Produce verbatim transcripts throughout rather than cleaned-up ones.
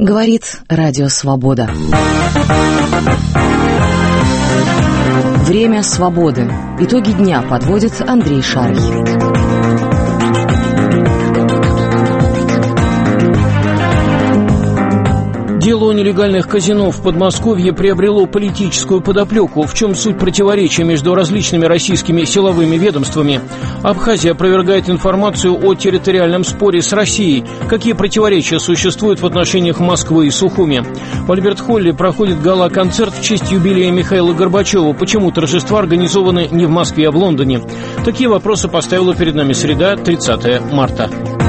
Говорит Радио Свобода. Время свободы. Итоги дня подводит Андрей Шарий. Дело о нелегальных казино в Подмосковье приобрело политическую подоплеку. В чем суть противоречия между различными российскими силовыми ведомствами? Абхазия опровергает информацию о территориальном споре с Россией. Какие противоречия существуют в отношениях Москвы и Сухуми? В Альберт-Холле проходит гала-концерт в честь юбилея Михаила Горбачева. Почему торжества организованы не в Москве, а в Лондоне? Такие вопросы поставила перед нами среда, тридцатое марта.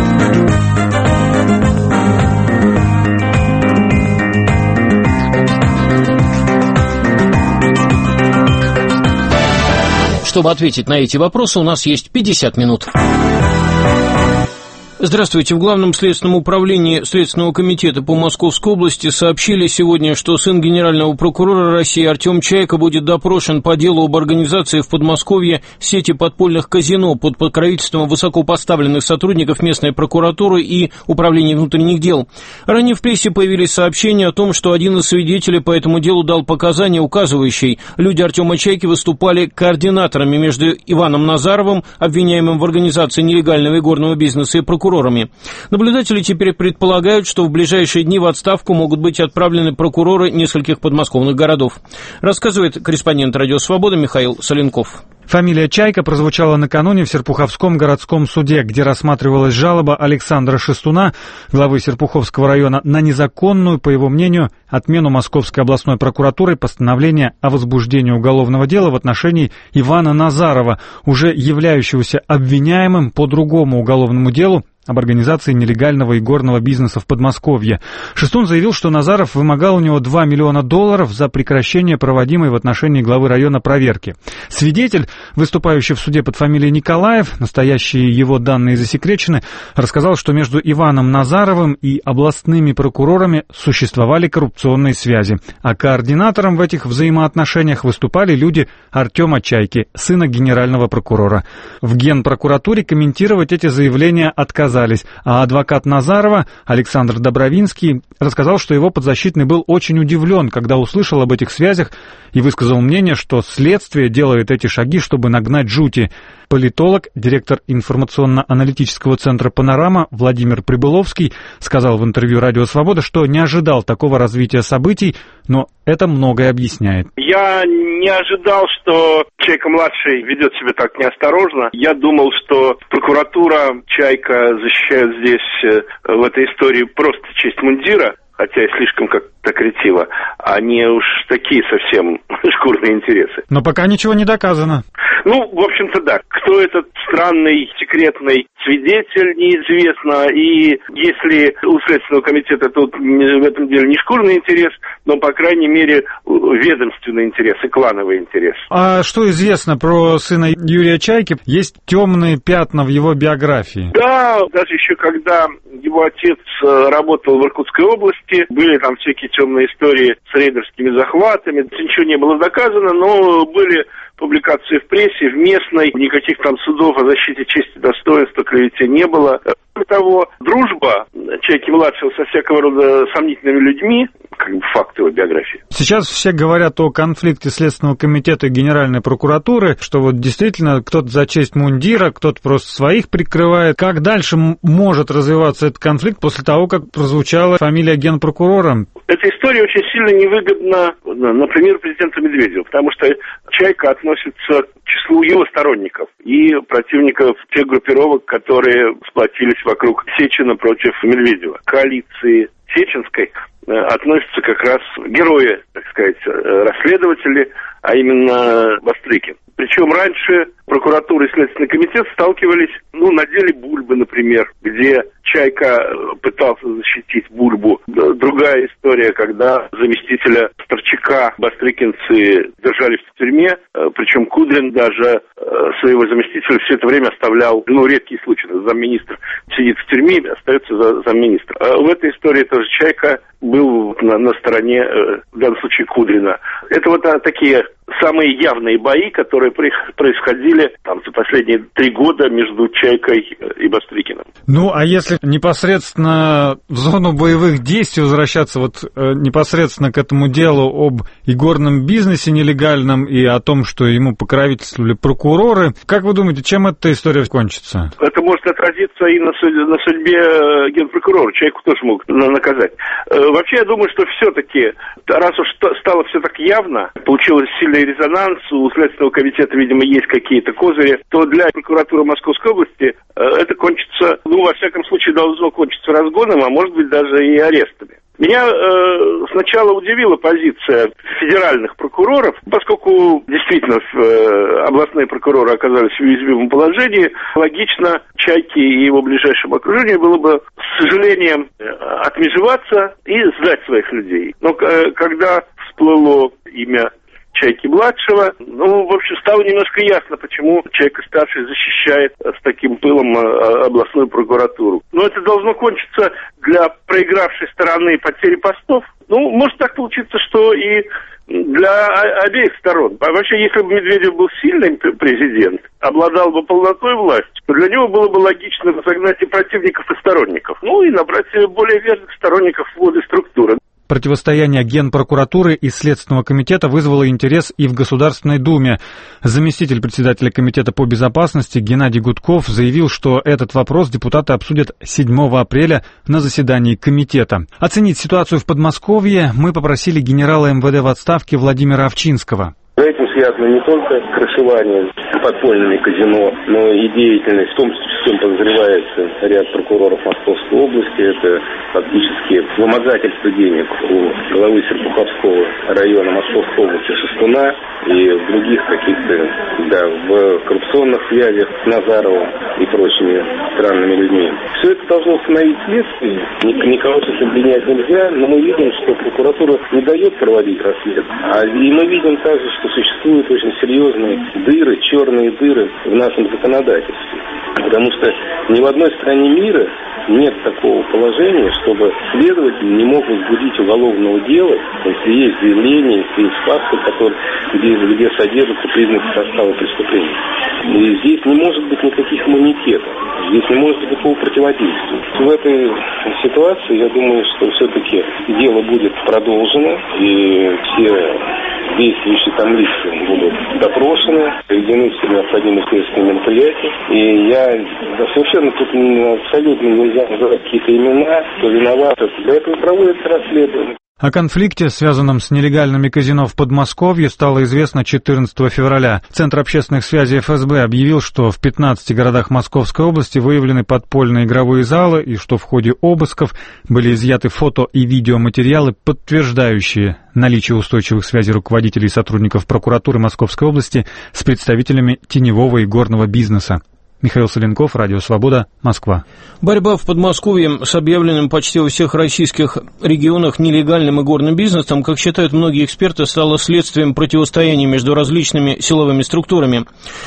Чтобы ответить на эти вопросы, у нас есть пятьдесят минут. Здравствуйте. В Главном следственном управлении Следственного комитета по Московской области сообщили сегодня, что сын генерального прокурора России Артем Чайка будет допрошен по делу об организации в Подмосковье сети подпольных казино под покровительством высокопоставленных сотрудников местной прокуратуры и Управления внутренних дел. Ранее в прессе появились сообщения о том, что один из свидетелей по этому делу дал показания, указывающие, люди Артема Чайки выступали координаторами между Иваном Назаровым, обвиняемым в организации нелегального игорного бизнеса, и прокурором. Наблюдатели теперь предполагают, что в ближайшие дни в отставку могут быть отправлены прокуроры нескольких подмосковных городов. Рассказывает корреспондент Радио Свобода Михаил Соленков. Фамилия Чайка прозвучала накануне в Серпуховском городском суде, где рассматривалась жалоба Александра Шестуна, главы Серпуховского района, на незаконную, по его мнению, отмену Московской областной прокуратурой постановления о возбуждении уголовного дела в отношении Ивана Назарова, уже являющегося обвиняемым по другому уголовному делу об организации нелегального игорного бизнеса в Подмосковье. Шестун заявил, что Назаров вымогал у него два миллиона долларов за прекращение проводимой в отношении главы района проверки. Свидетель, выступающий в суде под фамилией Николаев, настоящие его данные засекречены, рассказал, что между Иваном Назаровым и областными прокурорами существовали коррупционные связи, а координатором в этих взаимоотношениях выступали люди Артема Чайки, сына генерального прокурора. В Генпрокуратуре комментировать эти заявления отказались. А адвокат Назарова Александр Добровинский рассказал, что его подзащитный был очень удивлен, когда услышал об этих связях, и высказал мнение, что следствие делает эти шаги, чтобы нагнать жути. Политолог, директор информационно-аналитического центра «Панорама» Владимир Прибыловский сказал в интервью «Радио Свобода», что не ожидал такого развития событий, но это многое объясняет. Я не ожидал, что Чайка-младший ведет себя так неосторожно. Я думал, что прокуратура, Чайка защищают здесь в этой истории просто честь мундира, хотя и слишком как-то критиво, а не уж такие совсем шкурные интересы. Но пока ничего не доказано. Ну, в общем-то, да. Кто этот странный, секретный свидетель, неизвестно. И если у Следственного комитета тут в этом деле не шкурный интерес, но, по крайней мере, ведомственный интерес и клановый интерес. А что известно про сына Юрия Чайки? Есть темные пятна в его биографии. Да, даже еще когда его отец работал в Иркутской области, были там всякие темные истории с рейдерскими захватами. Ничего не было доказано, но были публикации в прессе, в местной, никаких там судов о защите чести и достоинства, клевете не было. Кроме того, дружба Чайки-младшего со всякого рода сомнительными людьми, как бы факт его биографии. Сейчас все говорят о конфликте Следственного комитета и Генеральной прокуратуры, что вот действительно кто-то за честь мундира, кто-то просто своих прикрывает. Как дальше может развиваться этот конфликт после того, как прозвучала фамилия генпрокурора? Эта история очень сильно невыгодна, например, президенту Медведеву, потому что Чайка относится к числу его сторонников и противников тех группировок, которые сплотились вокруг Сечина против Медведева. Коалиции Сеченской относятся как раз герои, так сказать, расследователи, а именно Бастрыкин. Причем раньше прокуратура и Следственный комитет сталкивались, ну, на деле Бульбы, например, где Чайка пытался защитить Бульбу. Другая история, когда заместителя Старчака бастрыкинцы держали в тюрьме, причем Кудрин даже своего заместителя все это время оставлял, ну, редкий случай, замминистр сидит в тюрьме, остается за замминистра. А в этой истории тоже Чайка был на, на стороне, в данном случае, Кудрина. Это вот а, такие самые явные бои, которые происходили там за последние три года между Чайкой и Бастрыкиным. Ну, а если непосредственно в зону боевых действий возвращаться вот э, непосредственно к этому делу об игорном бизнесе нелегальном и о том, что ему покровительствовали прокуроры, как вы думаете, чем эта история кончится? Это может отразиться и на судьбе, на судьбе генпрокурора. Чайку тоже могут наказать. Вообще, я думаю, что все-таки, раз уж стало все так явно, получилось сильный резонанс, у Следственного комитета, видимо, есть какие-то козыри, то для прокуратуры Московской области это кончится, ну, во всяком случае, должно кончиться разгоном, а может быть, даже и арестами. Меня э, сначала удивила позиция федеральных прокуроров, поскольку действительно э, областные прокуроры оказались в уязвимом положении. Логично Чайке и его ближайшему окружению было бы, с сожалением, отмежеваться и сдать своих людей. Но э, когда всплыло имя Чайки-младшего, ну, в общем, стало немножко ясно, почему Чайка-старший защищает с таким пылом областную прокуратуру. Но это должно кончиться для проигравшей стороны потери постов. Ну, может так получиться, что и для обеих сторон. А вообще, если бы Медведев был сильным президент, обладал бы полнотой власти, то для него было бы логично разогнать и противников, и сторонников. Ну, и набрать более верных сторонников в воды структуры. Противостояние Генпрокуратуры и Следственного комитета вызвало интерес и в Государственной Думе. Заместитель председателя Комитета по безопасности Геннадий Гудков заявил, что этот вопрос депутаты обсудят седьмого апреля на заседании комитета. Оценить ситуацию в Подмосковье мы попросили генерала эм вэ дэ в отставке Владимира Овчинского. С этим связано не только крышевание подпольными казино, но и деятельность, в том числе, в чем подозревается ряд прокуроров Московской области. Это фактически вымогательство денег у главы Серпуховского района Московской области Шестуна и в других каких-то, да, в коррупционных связях с Назаровым и прочими странными людьми. Все это должно установить следствие. Никого тут обвинять нельзя, но мы видим, что прокуратура не дает проводить расследование. И мы видим также, что существуют очень серьезные дыры, черные дыры в нашем законодательстве. Потому что ни в одной стране мира нет такого положения, чтобы следователь не мог возбудить уголовного дела, если есть заявление, если есть факты, которые, где, где содержатся признаки состава преступления. И здесь не может быть никаких иммунитетов, здесь не может быть никакого противодействия. В этой ситуации, я думаю, что все-таки дело будет продолжено, и все действующие там лица будут допрошены, проведены все необходимые следственные мероприятия. И я да, совершенно тут абсолютно нельзя называть какие-то имена, кто виноват. Для этого проводится расследование. О конфликте, связанном с нелегальными казино в Подмосковье, стало известно четырнадцатого февраля. Центр общественных связей эф эс бэ объявил, что в пятнадцати городах Московской области выявлены подпольные игровые залы и что в ходе обысков были изъяты фото и видеоматериалы, подтверждающие наличие устойчивых связей руководителей и сотрудников прокуратуры Московской области с представителями теневого и горного бизнеса. Михаил Соленков, Радио Свобода, Москва. Борьба в Подмосковье с объявленным почти во всех российских регионах нелегальным игорным бизнесом, как считают многие эксперты, стала следствием противостояния между различными силовыми структурами.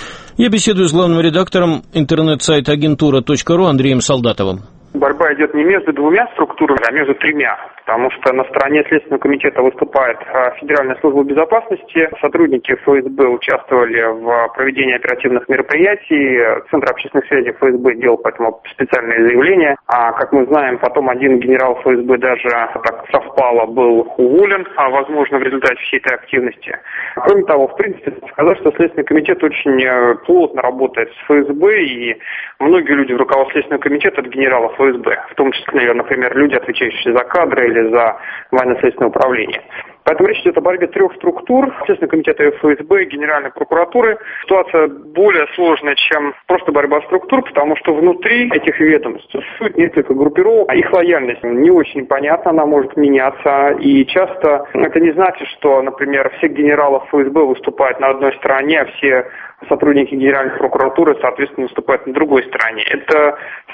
Я беседую с главным редактором интернет-сайта агентура точка ру Андреем Солдатовым. Борьба идет не между двумя структурами, а между тремя, потому что на стороне Следственного комитета выступает Федеральная служба безопасности, сотрудники эф эс бэ участвовали в проведении оперативных мероприятий, Центр общественных связей эф эс бэ делал поэтому специальное заявление, а, как мы знаем, потом один генерал эф эс бэ даже так совпало был уволен, а, возможно, в результате всей этой активности. Кроме того, в принципе, сказать, что Следственный комитет очень плотно работает с эф эс бэ, и многие люди в руководстве Следственного комитета от генералов эф эс бэ, в том числе, например, люди, отвечающие за кадры или за военно-следственное управление. Поэтому речь идет о борьбе трех структур, Следственного комитета эф эс бэ и Генеральной прокуратуры. Ситуация более сложная, чем просто борьба структур, потому что внутри этих ведомств существует несколько группировок, а их лояльность не очень понятна, она может меняться. И часто это не значит, что, например, все генералы эф эс бэ выступают на одной стороне, а все сотрудники Генеральной прокуратуры, соответственно, выступают на другой стороне. Это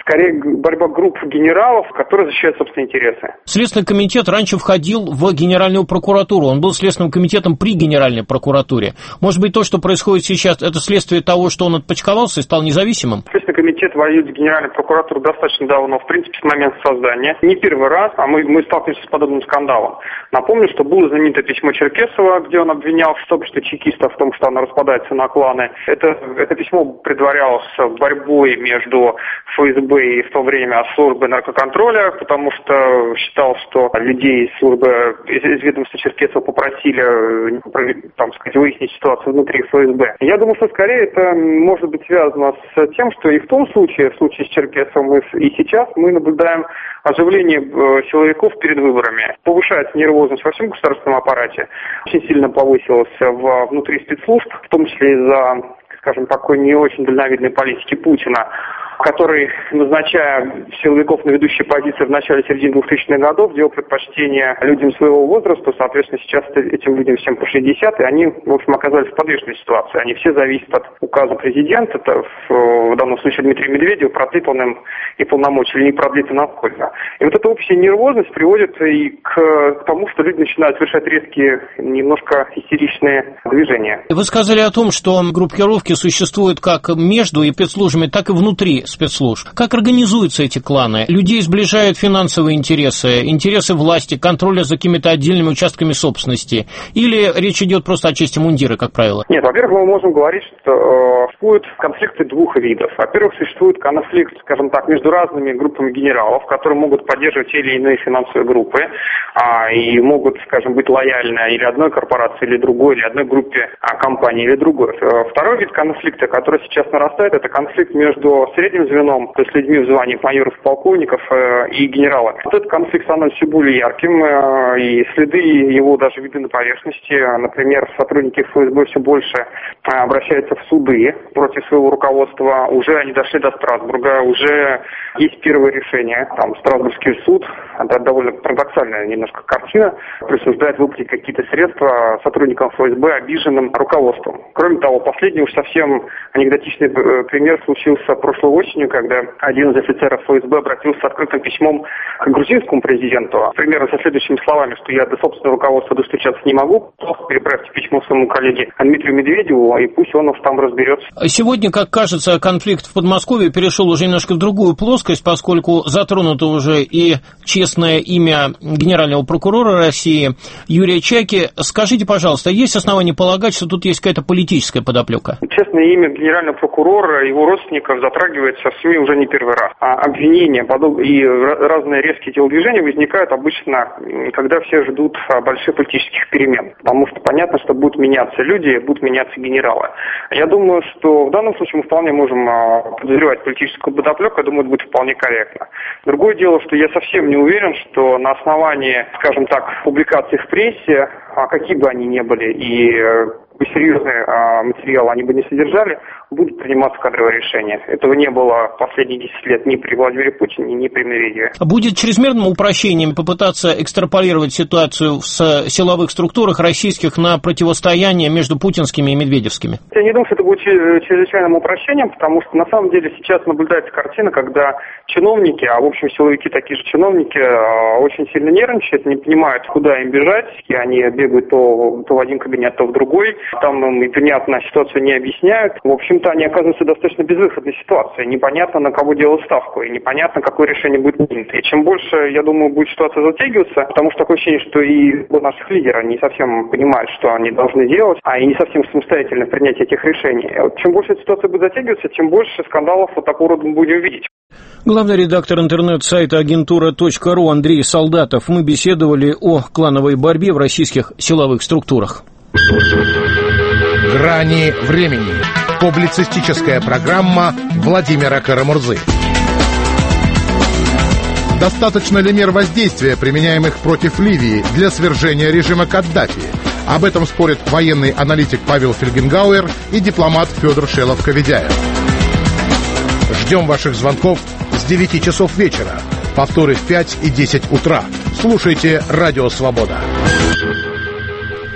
скорее борьба групп генералов, которые защищают собственные интересы. Следственный комитет раньше входил в Генеральную прокуратуру, он был Следственным комитетом при Генеральной прокуратуре. Может быть, то, что происходит сейчас, это следствие того, что он отпочковался и стал независимым? Следственный комитет воюет с Генеральной прокуратурой достаточно давно, в принципе, с момента создания. Не первый раз, а мы, мы сталкиваемся с подобным скандалом. Напомню, что было знаменитое письмо Черкесова, где он обвинял сообщество чекистов в том, что оно распадается на кланы. Это, это письмо предварялось борьбой между ФСБ и в то время службой наркоконтроля, потому что считал, что людей из службы, из, из ведомства Черкесова попросили, там сказать, выяснить ситуацию внутри ФСБ. Я думаю, что скорее это может быть связано с тем, что и в том случае, в случае с Черкесовым, и сейчас мы наблюдаем оживление силовиков перед выборами. Повышается нервозность во всем государственном аппарате. Очень сильно повысилась в, внутри спецслужб, в том числе из-за, скажем, такой не очень дальновидной политики Путина, который, назначая силовиков на ведущие позиции в начале-середине двухтысячных годов, делал предпочтение людям своего возраста. Соответственно, сейчас этим людям всем по шестьдесят, и они, в общем, оказались в подвешенной ситуации. Они все зависят от указа президента, это в, в данном случае Дмитрия Медведева, продлит он им и полномочия, или не продлит и насколько. И вот эта общая нервозность приводит и к, к тому, что люди начинают совершать резкие, немножко истеричные движения. Вы сказали о том, что группировки существуют как между и спецслужбами, так и внутри спецслужб. Как организуются эти кланы? Людей сближают финансовые интересы, интересы власти, контроля за какими-то отдельными участками собственности? Или речь идет просто о чести мундира, как правило? Нет, во-первых, мы можем говорить, что э, существуют конфликты двух видов. Во-первых, существует конфликт, скажем так, между разными группами генералов, которые могут поддерживать те или иные финансовые группы а, и могут, скажем, быть лояльны или одной корпорации, или другой, или одной группе а, компаний, или другой. Второй вид конфликта, который сейчас нарастает, это конфликт между средним звеном, то есть людьми в звании майоров, полковников э, и генералов. Вот этот конфликт становится все более ярким, э, и следы его даже видны на поверхности. Например, сотрудники ФСБ все больше э, обращаются в суды против своего руководства. Уже они дошли до Страсбурга, уже есть первое решение. Там Страсбургский суд, это довольно парадоксальная немножко картина, присуждает выплатить какие-то средства сотрудникам ФСБ, обиженным руководством. Кроме того, последний уж совсем анекдотичный пример случился прошлой осенью, когда один из офицеров ФСБ обратился с открытым письмом к грузинскому президенту, примерно со следующими словами, что я до собственного руководства достучаться не могу, переправьте письмо своему коллеге Дмитрию Медведеву, и пусть он уж там разберется. Сегодня, как кажется, конфликт в Подмосковье перешел уже немножко в другую плоскость, поскольку затронуто уже и честное имя генерального прокурора России Юрия Чайки. Скажите, пожалуйста, есть основания полагать, что тут есть какая-то политическая подоплека? Честное имя генерального прокурора, его родственников затрагивается в СМИ уже не первый раз. А обвинения и разные резкие телодвижения возникают обычно, когда все ждут больших политических перемен. Потому что понятно, что будут меняться люди, будут меняться генералы. Я думаю, что в данном случае мы вполне можем подозревать политическую подоплеку, я думаю, это будет вполне корректно. Другое дело, что я совсем не уверен, что на основании, скажем так, публикаций в прессе, какие бы они ни были, и серьезные а, материалы они бы не содержали, будут приниматься кадровые решения. Этого не было последние десять лет ни при Владимире Путине, ни при Медведеве. Будет чрезмерным упрощением попытаться экстраполировать ситуацию в силовых структурах российских на противостояние между путинскими и медведевскими? Я не думаю, что это будет чрезвычайным упрощением, потому что на самом деле сейчас наблюдается картина, когда чиновники, а в общем силовики такие же чиновники, очень сильно нервничают, не понимают, куда им бежать, и они бегают то, то в один кабинет, то в другой. Там им непонятно ситуацию не объясняют. В общем-то, они оказываются в достаточно безвыходной ситуации. Непонятно, на кого делать ставку, и непонятно, какое решение будет принято. И чем больше, я думаю, будет ситуация затягиваться, потому что такое ощущение, что и наших лидеров не совсем понимают, что они должны делать, а и не совсем самостоятельно принять этих решений. Чем больше эта ситуация будет затягиваться, тем больше скандалов вот такого рода мы будем видеть. Главный редактор интернет-сайта агентура точка ру Андрей Солдатов. Мы беседовали о клановой борьбе в российских силовых структурах. «Грани времени». Публицистическая программа Владимира Карамурзы. Достаточно ли мер воздействия, применяемых против Ливии для свержения режима Каддафи? Об этом спорят военный аналитик Павел Фельгенгауэр и дипломат Федор Шелов-Коведяев. Ждем ваших звонков с девяти часов вечера. Повторы в пять и десять утра. Слушайте «Радио Свобода».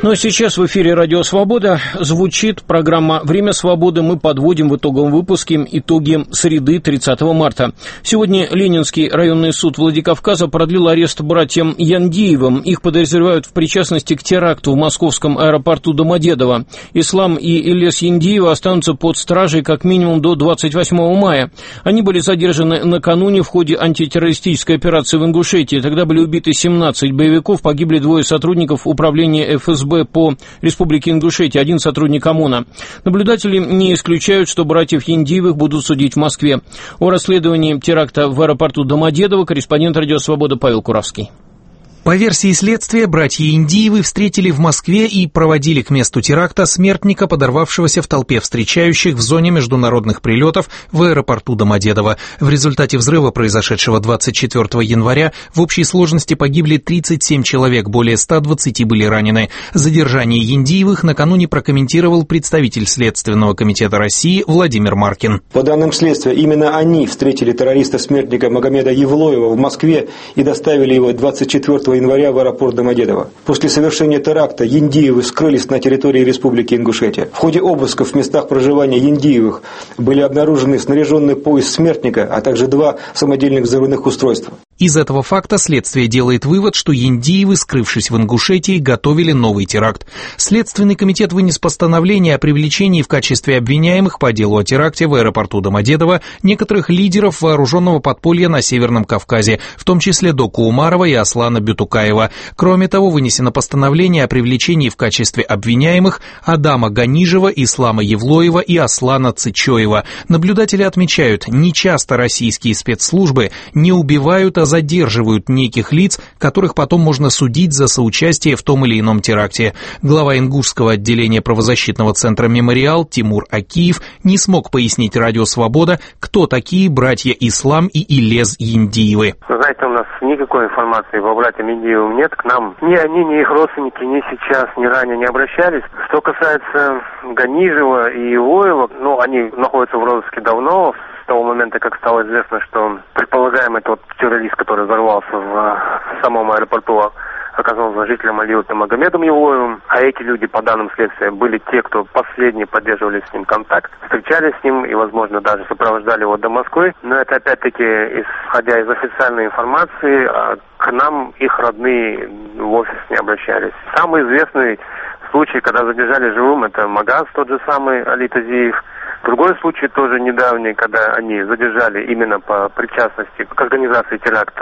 Ну а сейчас в эфире «Радио Свобода» звучит программа «Время свободы». Мы подводим в итоговом выпуске итоги среды тридцатого марта. Сегодня Ленинский районный суд Владикавказа продлил арест братьям Яндиевым. Их подозревают в причастности к теракту в московском аэропорту Домодедово. Ислам и Ильяс Яндиевы останутся под стражей как минимум до двадцать восьмого мая. Они были задержаны накануне в ходе антитеррористической операции в Ингушетии. Тогда были убиты семнадцать боевиков, погибли двое сотрудников управления эф эс бэ по Республике Ингушетия, один сотрудник ОМОНа. Наблюдатели не исключают, что братьев Яндиевых будут судить в Москве. О расследовании теракта в аэропорту Домодедово корреспондент «Радио Свобода» Павел Куравский. По версии следствия, братья Яндиевы встретили в Москве и проводили к месту теракта смертника, подорвавшегося в толпе встречающих в зоне международных прилетов в аэропорту Домодедово. В результате взрыва, произошедшего двадцать четвёртого января, в общей сложности погибли тридцать семь человек, более ста двадцати были ранены. Задержание Яндиевых накануне прокомментировал представитель Следственного комитета России Владимир Маркин. По данным следствия, именно они встретили террориста-смертника Магомеда Евлоева в Москве и доставили его двадцать четвёртого января в аэропорт Домодедово. После совершения теракта Яндиевы скрылись на территории Республики Ингушетия. В ходе обысков в местах проживания Яндиевых были обнаружены снаряженный пояс смертника, а также два самодельных взрывных устройства. Из этого факта следствие делает вывод, что Яндиевы, скрывшись в Ингушетии, готовили новый теракт. Следственный комитет вынес постановление о привлечении в качестве обвиняемых по делу о теракте в аэропорту Домодедово некоторых лидеров вооруженного подполья на Северном Кавказе, в том числе Доку Умарова и Аслана Бютукаева. Кроме того, вынесено постановление о привлечении в качестве обвиняемых Адама Ганижева, Ислама Евлоева и Аслана Цычоева. Наблюдатели отмечают, нечасто российские спецслужбы не убивают, а задерживают неких лиц, которых потом можно судить за соучастие в том или ином теракте. Глава ингушского отделения правозащитного центра «Мемориал» Тимур Акиев не смог пояснить «Радио Свобода», кто такие братья Ислам и Ильяс Яндиевы. Вы знаете, у нас никакой информации по братьям Яндиевым нет. К нам ни они, ни их родственники ни сейчас, ни ранее не обращались. Что касается Ганижева и Евлоева, ну, они находятся в розыске давно, с того момента, как стало известно, что предполагаемый тот террорист, который взорвался в, в самом аэропорту, оказался жителем Алиута Магомедом Евлоевым, а эти люди, по данным следствия, были те, кто последние поддерживали с ним контакт, встречались с ним и, возможно, даже сопровождали его до Москвы. Но это, опять-таки, исходя из официальной информации, к нам их родные в офис не обращались. Самый известный случай, когда задержали живым, это Магаз, тот же самый Али Тазиев. Другой случай тоже недавний, когда они задержали именно по причастности к организации теракта,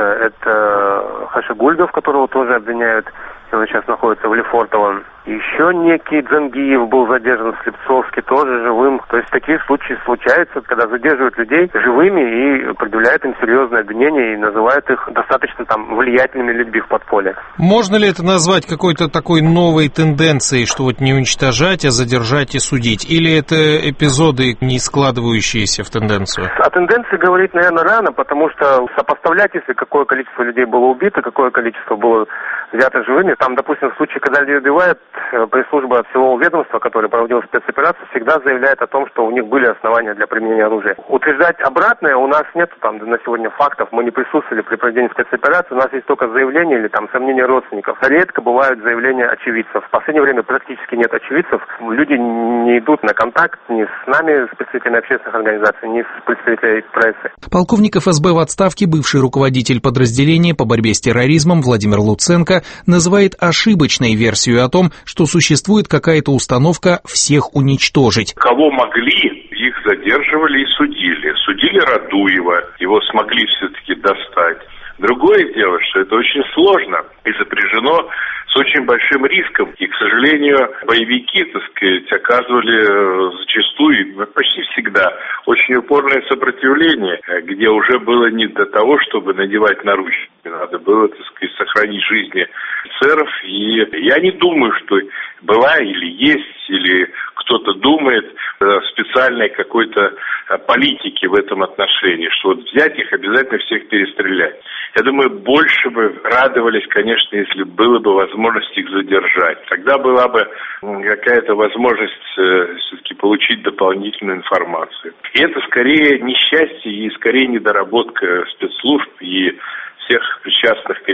это Хашигульдов, которого тоже обвиняют, он сейчас находится в Лефортово. Еще некий Джангиев был задержан в Слепцовске, тоже живым. То есть такие случаи случаются, когда задерживают людей живыми и предъявляют им серьезные обвинения и называют их достаточно там влиятельными людьми в подполье. Можно ли это назвать какой-то такой новой тенденцией, что вот не уничтожать, а задержать и судить? Или это эпизоды, не складывающиеся в тенденцию? О тенденции говорить, наверное, рано, потому что сопоставлять, если какое количество людей было убито, какое количество было взято живыми, там, допустим, в случае, когда людей убивают, пресс-служба всего ведомства, которое проводило спецоперацию, всегда заявляет о том, что у них были основания для применения оружия. Утверждать обратное у нас нет там на сегодня фактов, мы не присутствовали при проведении спецоперации, у нас есть только заявления или там сомнения родственников. Редко бывают заявления очевидцев. В последнее время практически нет очевидцев. Люди не идут на контакт ни с нами, с представителями общественных организаций, ни с представителями прессы. Полковник эф эс бэ в отставке, бывший руководитель подразделения по борьбе с терроризмом Владимир Луценко называет ошибочной версию о том, что существует какая-то установка всех уничтожить. Кого могли, их задерживали и судили. Судили Радуева, его смогли все-таки достать. Другое дело, что это очень сложно и сопряжено с очень большим риском. И, к сожалению, боевики, так сказать, оказывали зачастую, почти всегда, очень упорное сопротивление, где уже было не до того, чтобы надевать наручники. Надо было, так сказать, сохранить жизни офицеров. И я не думаю, что была или есть, или кто-то думает о специальной какой-то политике в этом отношении, что вот взять их, обязательно всех перестрелять. Я думаю, больше бы радовались, конечно, если было бы возможность их задержать. Тогда была бы какая-то возможность э, все-таки получить дополнительную информацию. И это скорее несчастье и скорее недоработка спецслужб и всех причастных к этим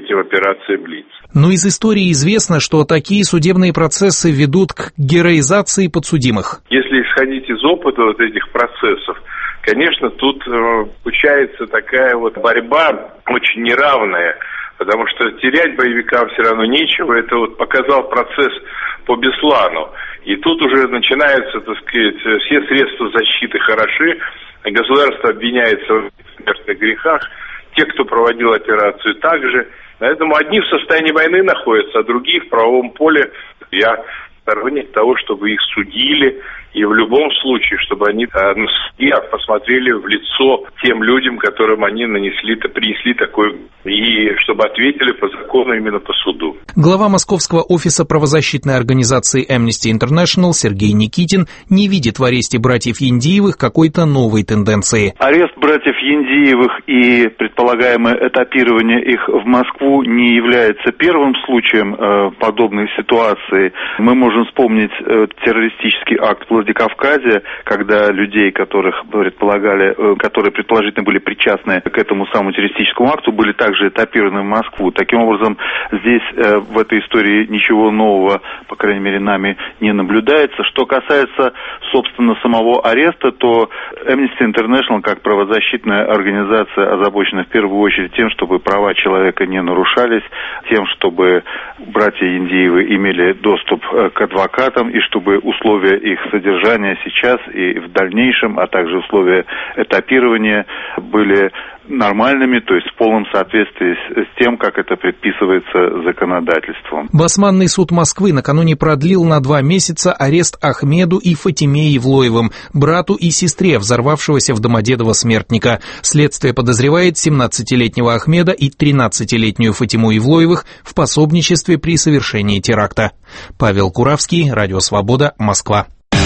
участие в операции «Блиц». Но из истории известно, что такие судебные процессы ведут к героизации подсудимых. Если исходить из опыта вот этих процессов, конечно, тут э, получается такая вот борьба очень неравная, потому что терять боевикам все равно нечего. Это вот показал процесс по Беслану. И тут уже начинаются, так сказать, все средства защиты хороши, государство обвиняется в смертных грехах, те, кто проводил операцию, также. Поэтому одни в состоянии войны находятся, а другие в правовом поле. Я сторонник того, чтобы их судили, и в любом случае, чтобы они на суде посмотрели в лицо тем людям, которым они нанесли, принесли такой, и чтобы ответили по закону, именно по суду. Глава московского офиса правозащитной организации Amnesty International Сергей Никитин не видит в аресте братьев Яндиевых какой-то новой тенденции. Арест братьев Яндиевых и предполагаемое этапирование их в Москву не является первым случаем э, подобной ситуации. Мы можем вспомнить э, террористический акт в Владикавказе, когда людей, которых предполагали, которые предположительно были причастны к этому самому террористическому акту, были также этапированы в Москву. Таким образом, здесь в этой истории ничего нового, по крайней мере, нами не наблюдается. Что касается, собственно, самого ареста, то Amnesty International, как правозащитная организация, озабочена в первую очередь тем, чтобы права человека не нарушались, тем, чтобы братья Яндиевы имели доступ к адвокатам и чтобы условия их содержания сейчас и в дальнейшем, а также условия этапирования были нормальными, то есть в полном соответствии с, с тем, как это предписывается законодательством. Басманный суд Москвы накануне продлил на два месяца арест Ахмеду и Фатиме Евлоевым, брату и сестре взорвавшегося в Домодедово смертника. Следствие подозревает семнадцатилетнего Ахмеда и тринадцатилетнюю Фатиму Евлоевых в пособничестве при совершении теракта. Павел Куравский, Радио Свобода, Москва.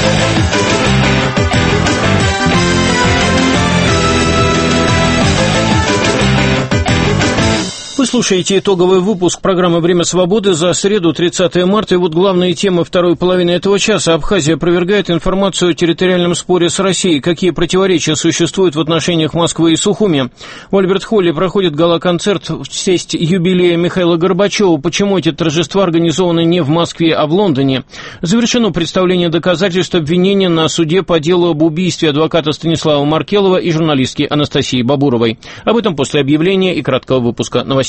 Вы слушаете итоговый выпуск программы «Время свободы» за среду, тридцатое марта. И вот главные темы второй половины этого часа. Абхазия опровергает информацию о территориальном споре с Россией. Какие противоречия существуют в отношениях Москвы и Сухуми? В Альберт-Холле проходит гала-концерт в честь юбилея Михаила Горбачева. Почему эти торжества организованы не в Москве, а в Лондоне? Завершено представление доказательств обвинения на суде по делу об убийстве адвоката Станислава Маркелова и журналистки Анастасии Бабуровой. Об этом после объявления и краткого выпуска новостей.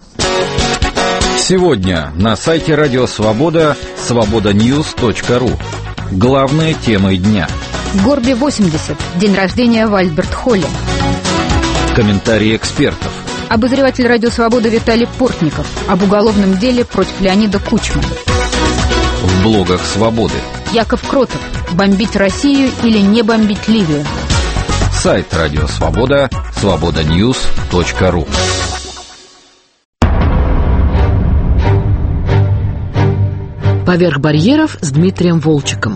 Сегодня на сайте Радио Свобода свобода ньюс точка ру. Главные темы дня. Горби восемьдесят. День рождения в Альберт-Холле. Комментарии экспертов. Обозреватель Радио Свобода Виталий Портников об уголовном деле против Леонида Кучмы. В блогах Свободы. Яков Кротов. Бомбить Россию или не бомбить Ливию. Сайт Радио Свобода свобода ньюс точка ру. «Поверх барьеров» с Дмитрием Волчиком.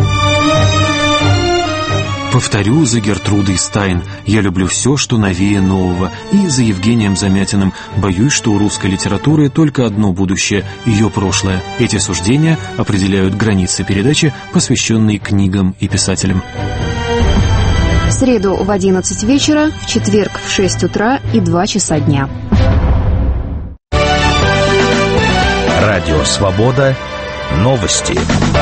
Повторю за Гертрудой Стайн: я люблю все, что новее нового. И за Евгением Замятиным: боюсь, что у русской литературы только одно будущее — ее прошлое. Эти суждения определяют границы передачи, посвященной книгам и писателям. В среду в одиннадцать вечера, в четверг в шесть утра и два часа дня. Радио Свобода. Новости.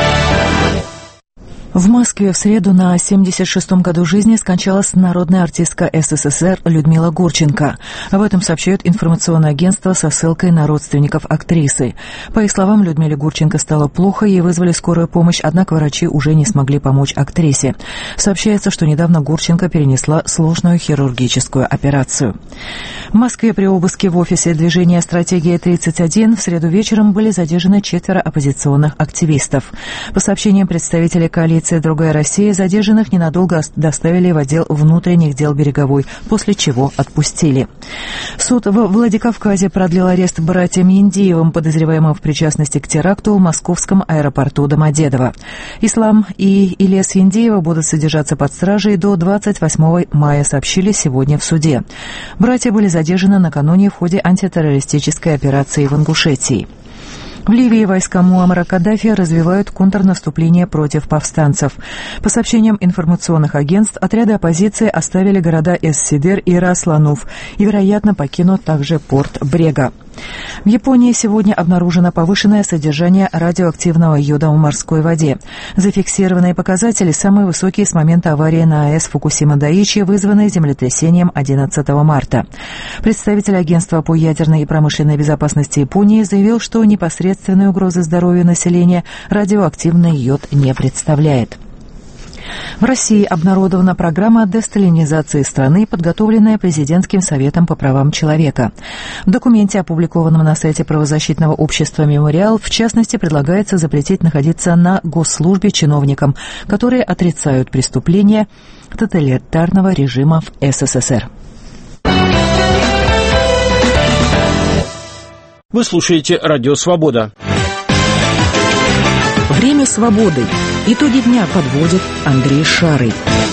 В Москве в среду на семьдесят шестом году жизни скончалась народная артистка СССР Людмила Гурченко. Об этом сообщает информационное агентство со ссылкой на родственников актрисы. По их словам, Людмиле Гурченко стало плохо, ей вызвали скорую помощь, однако врачи уже не смогли помочь актрисе. Сообщается, что недавно Гурченко перенесла сложную хирургическую операцию. В Москве при обыске в офисе движения «Стратегия тридцать один» в среду вечером были задержаны четверо оппозиционных активистов. По сообщениям представителей коалиции «Другая Россия», задержанных ненадолго доставили в отдел внутренних дел Береговой, после чего отпустили. Суд в Владикавказе продлил арест братьям Яндиевым, подозреваемым в причастности к теракту в московском аэропорту Домодедово. Ислам и Ильяс Яндиева будут содержаться под стражей до двадцать восьмого мая, сообщили сегодня в суде. Братья были задержаны накануне в ходе антитеррористической операции в Ингушетии. В Ливии войска Муаммара Каддафи развивают контрнаступление против повстанцев. По сообщениям информационных агентств, отряды оппозиции оставили города Эс-Сидер и Рас-Лануф и, вероятно, покинут также порт Брега. В Японии сегодня обнаружено повышенное содержание радиоактивного йода в морской воде. Зафиксированные показатели самые высокие с момента аварии на АЭС Фукусима-Дайичи, вызванной землетрясением одиннадцатого марта. Представитель агентства по ядерной и промышленной безопасности Японии заявил, что непосредственной угрозы здоровью населения радиоактивный йод не представляет. В России обнародована программа десталинизации страны, подготовленная Президентским советом по правам человека. В документе, опубликованном на сайте правозащитного общества «Мемориал», в частности, предлагается запретить находиться на госслужбе чиновникам, которые отрицают преступления тоталитарного режима в СССР. Вы слушаете «Радио Свобода». Время свободы. Итоги дня подводит Андрей Шарый.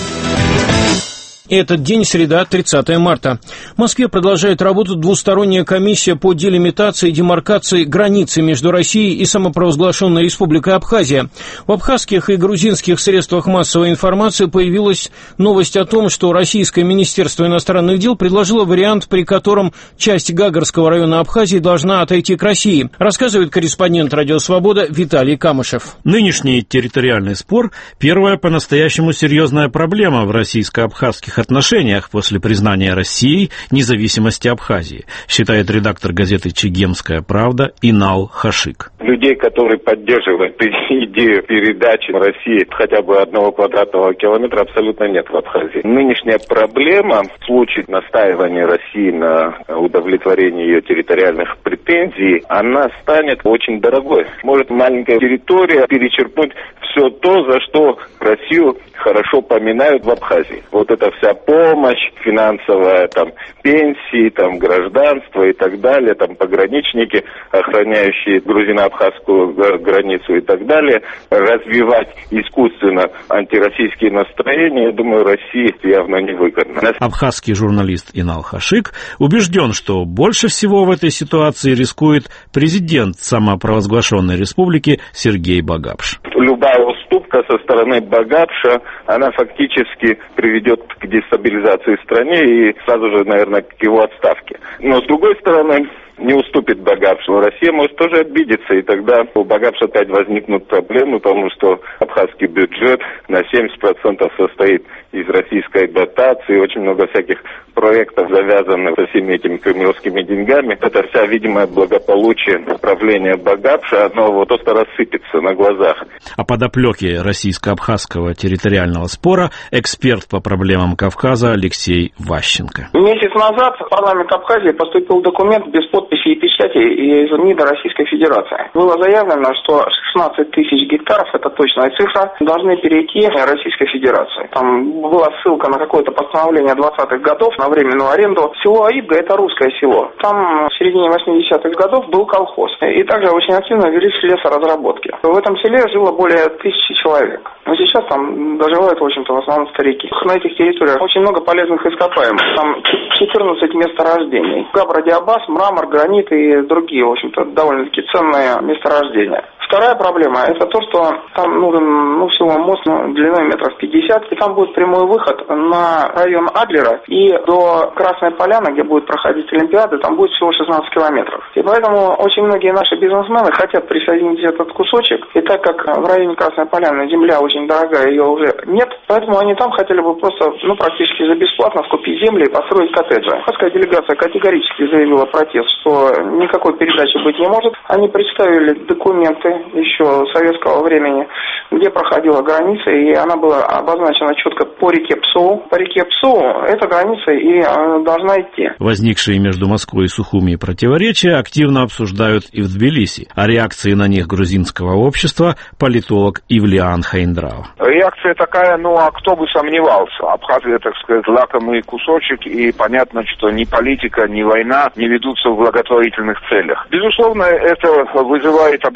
Этот день, среда, тридцатое марта. В Москве продолжает работу двусторонняя комиссия по делимитации и демаркации границы между Россией и самопровозглашенной Республикой Абхазия. В абхазских и грузинских средствах массовой информации появилась новость о том, что Российское министерство иностранных дел предложило вариант, при котором часть Гагарского района Абхазии должна отойти к России, рассказывает корреспондент «Радио Свобода» Виталий Камышев. Нынешний территориальный спор – первая по-настоящему серьезная проблема в российско-абхазских отношениях после признания Россией независимости Абхазии, считает редактор газеты «Чегемская правда» Инал Хашик. Людей, которые поддерживают идею передачи России хотя бы одного квадратного километра, абсолютно нет в Абхазии. Нынешняя проблема в случае настаивания России на удовлетворении ее территориальных претензий, она станет очень дорогой. Может маленькая территория перечеркнуть все то, за что Россию хорошо поминают в Абхазии. Вот эта вся помощь финансовая, там, пенсии, там, гражданство и так далее, там, пограничники, охраняющие грузино-абхазскую границу и так далее, развивать искусственно антироссийские настроения, я думаю, России явно невыгодно. Абхазский журналист Инал Хашик убежден, что больше всего в этой ситуации рискует президент самопровозглашенной республики Сергей Багапш. Любая уступка со стороны Багапша, она фактически приведет к дестабилизации страны и сразу же, наверное, к его отставке. Но с другой стороны, не уступит Багапшу, Россия может тоже обидеться, и тогда у Багапша опять возникнут проблемы, потому что абхазский бюджет на семьдесят процентов состоит из российской дотации, очень много всяких проектов завязанных со всеми этими кремлевскими деньгами. Это вся видимое благополучие правления Багапша, оно вот просто рассыпется на глазах. О подоплеке российско-абхазского территориального спора эксперт по проблемам Кавказа Алексей Ващенко. Месяц назад в парламент Абхазии поступил документ без подписи и печати из МИДа Российской Федерации. Было заявлено, что шестнадцать тысяч гектаров, это точная цифра, должны перейти в Российской Федерации. Там была ссылка на какое-то постановление двадцатых годов на временную аренду. Село Аидга – это русское село. Там в середине восьмидесятых годов был колхоз. И также очень активно велись лесоразработки. В этом селе жило более тысячи человек. Но сейчас там доживают, в общем-то, в основном старики. На этих территориях очень много полезных ископаемых. Там четырнадцать месторождений. Габро-диабаз, мрамор, гранит и другие, в общем-то, довольно-таки ценные месторождения. Вторая проблема – это то, что там нужен, ну, всего мост длиной метров пятьдесят, и там будет прямой выход на район Адлера, и до Красной Поляны, где будет проходить Олимпиада, там будет всего шестнадцать километров. И поэтому очень многие наши бизнесмены хотят присоединить этот кусочек, и так как в районе Красной Поляны земля очень дорогая, ее уже нет, поэтому они там хотели бы просто, ну, практически за бесплатно скупить земли и построить коттеджи. Абхазская делегация категорически заявила протест, что никакой передачи быть не может. Они представили документы еще советского времени, где проходила граница, и она была обозначена четко по реке Псоу. По реке Псоу эта граница и должна идти. Возникшие между Москвой и Сухуми противоречия активно обсуждают и в Тбилиси. О реакции на них грузинского общества политолог Ивлиан Хайндрау. Реакция такая, ну а кто бы сомневался. Абхазия, так сказать, лакомый кусочек, и понятно, что ни политика, ни война не ведутся в благотворительных целях. Безусловно, это вызывает обеспокоенность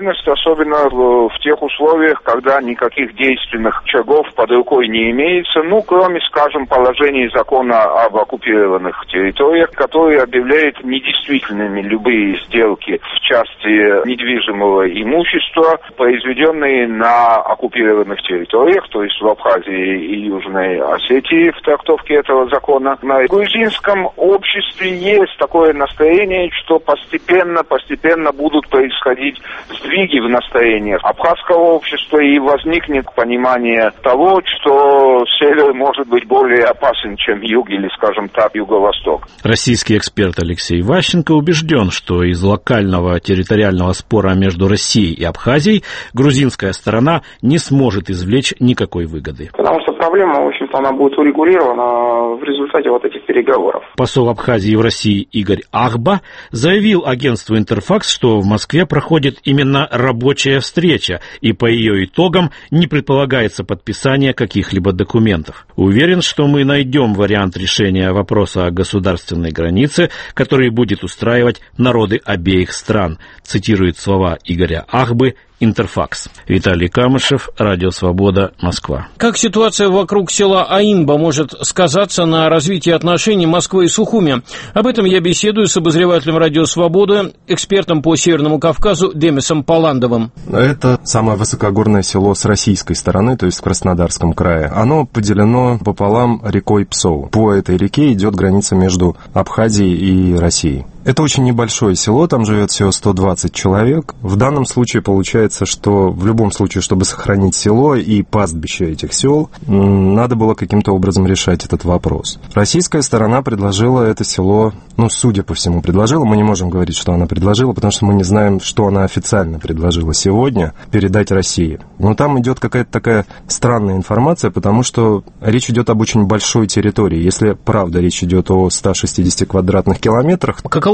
обеспокоенность, особенно в, в тех условиях, когда никаких действенных шагов под рукой не имеется, ну, кроме, скажем, положений закона об оккупированных территориях, который объявляет недействительными любые сделки в части недвижимого имущества, произведенные на оккупированных территориях, то есть в Абхазии и Южной Осетии в трактовке этого закона. На грузинском обществе есть такое настроение, что постепенно, постепенно будут происходить сдвиги в настроениях абхазского общества, и возникнет понимание того, что север может быть более опасен, чем юг или, скажем так, юго-восток. Российский эксперт Алексей Ващенко убежден, что из локального территориального спора между Россией и Абхазией грузинская сторона не сможет извлечь никакой выгоды. Потому что проблема, в общем-то, она будет урегулирована в результате вот этих переговоров. Посол Абхазии в России Игорь Ахба заявил агентству «Интерфакс», что в Москве проходит именно рабочая встреча, и по ее итогам не предполагается подписание каких-либо документов. Уверен, что мы найдем вариант решения вопроса о государственной границе, который будет устраивать народы обеих стран, цитирует слова Игоря Ахбы Интерфакс. Виталий Камышев, Радио Свобода, Москва. Как ситуация вокруг села Аимба может сказаться на развитии отношений Москвы и Сухуми? Об этом я беседую с обозревателем Радио Свобода, экспертом по Северному Кавказу Демисом Паландовым. Это самое высокогорное село с российской стороны, то есть в Краснодарском крае. Оно поделено пополам рекой Псоу. По этой реке идет граница между Абхазией и Россией. Это очень небольшое село, там живет всего сто двадцать человек. В данном случае получается, что в любом случае, чтобы сохранить село и пастбище этих сел, надо было каким-то образом решать этот вопрос. Российская сторона предложила это село, ну, судя по всему, предложила. Мы не можем говорить, что она предложила, потому что мы не знаем, что она официально предложила сегодня передать России. Но там идет какая-то такая странная информация, потому что речь идет об очень большой территории. Если правда речь идет о ста шестидесяти квадратных километрах. Каково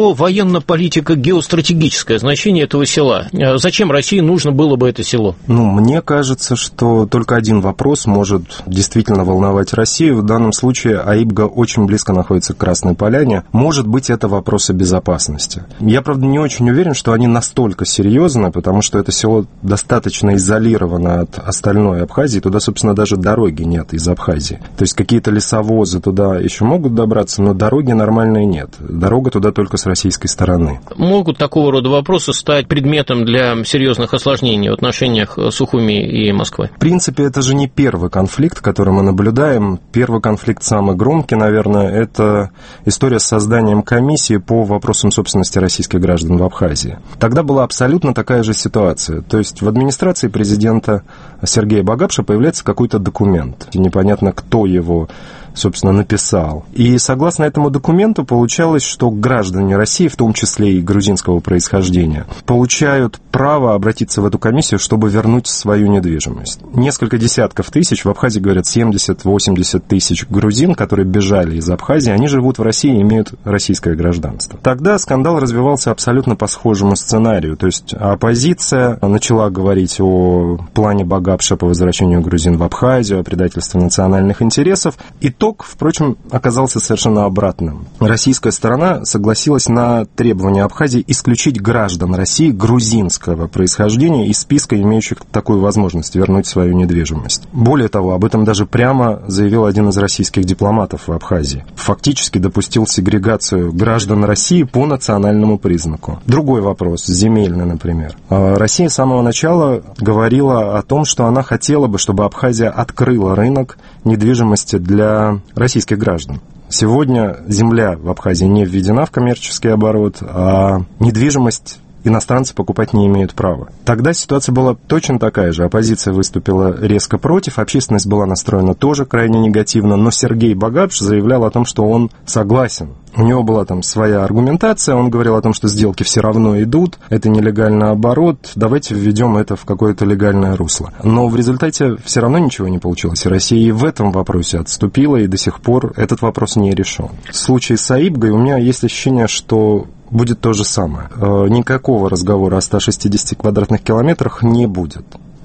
военно-политико-геостратегическое значение этого села? Зачем России нужно было бы это село? Ну, мне кажется, что только один вопрос может действительно волновать Россию. В данном случае Аимба очень близко находится к Красной Поляне. Может быть, это вопросы безопасности. Я, правда, не очень уверен, что они настолько серьезны, потому что это село достаточно изолировано от остальной Абхазии. Туда, собственно, даже дороги нет из Абхазии. То есть какие-то лесовозы туда еще могут добраться, но дороги нормальной нет. Дорога туда только с российской стороны. Могут такого рода вопросы стать предметом для серьезных осложнений в отношениях Сухуми и Москвы? В принципе, это же не первый конфликт, который мы наблюдаем. Первый конфликт, самый громкий, наверное, это история с созданием комиссии по вопросам собственности российских граждан в Абхазии. Тогда была абсолютно такая же ситуация. То есть в администрации президента Сергея Багапша появляется какой-то документ. И непонятно, кто его, собственно, написал. И согласно этому документу получалось, что граждане России, в том числе и грузинского происхождения, получают право обратиться в эту комиссию, чтобы вернуть свою недвижимость. Несколько десятков тысяч, в Абхазии, говорят, семьдесят-восемьдесят тысяч грузин, которые бежали из Абхазии, они живут в России и имеют российское гражданство. Тогда скандал развивался абсолютно по схожему сценарию. То есть оппозиция начала говорить о плане Багапша по возвращению грузин в Абхазию, о предательстве национальных интересов. И то Итог, впрочем, оказался совершенно обратным. Российская сторона согласилась на требование Абхазии исключить граждан России грузинского происхождения из списка, имеющих такую возможность вернуть свою недвижимость. Более того, об этом даже прямо заявил один из российских дипломатов в Абхазии. Фактически допустил сегрегацию граждан России по национальному признаку. Другой вопрос, земельный, например. Россия с самого начала говорила о том, что она хотела бы, чтобы Абхазия открыла рынок недвижимости для российских граждан. Сегодня земля в Абхазии не введена в коммерческий оборот, а недвижимость иностранцы покупать не имеют права. Тогда ситуация была точно такая же. Оппозиция выступила резко против, общественность была настроена тоже крайне негативно, но Сергей Багапш заявлял о том, что он согласен. У него была там своя аргументация, он говорил о том, что сделки все равно идут, это нелегальный оборот, давайте введем это в какое-то легальное русло. Но в результате все равно ничего не получилось, и Россия и в этом вопросе отступила, и до сих пор этот вопрос не решен. В случае с Аимбой у меня есть ощущение, что будет то же самое. Никакого разговора о ста шестидесяти квадратных километрах не будет.